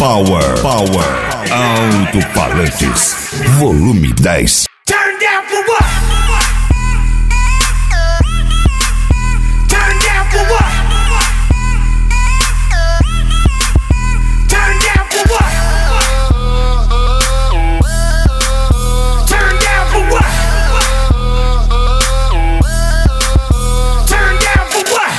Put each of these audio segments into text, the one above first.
Alto-falantes, volume 10. Turn down for what? Turn down for what? Turn down for what? Turn down for what? Turn down for what?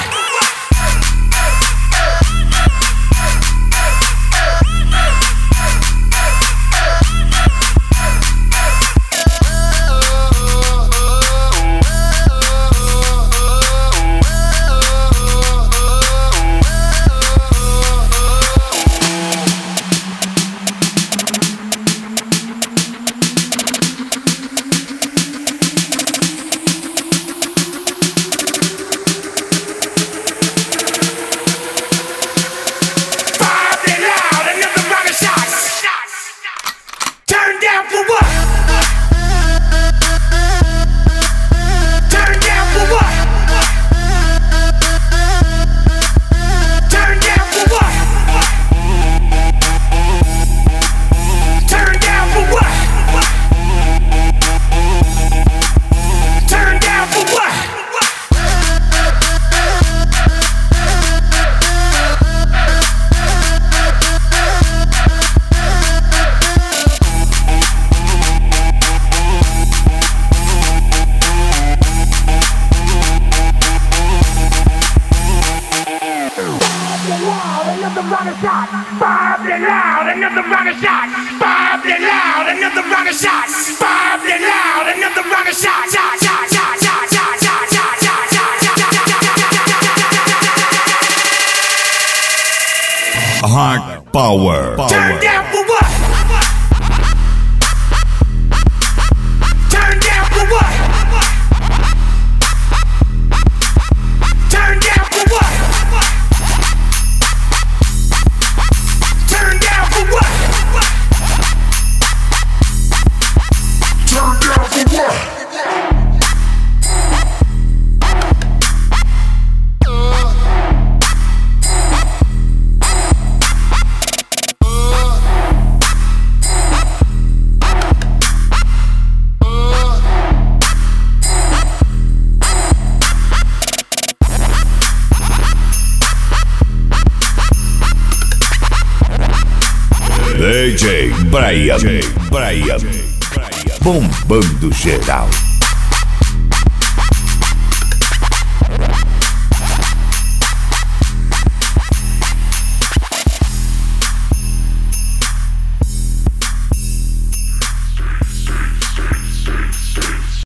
Hard Power. Turn down for what? Turn down for what? Turn down for what? Turn down for what? Turn down for what? DJ Brian, bombando geral.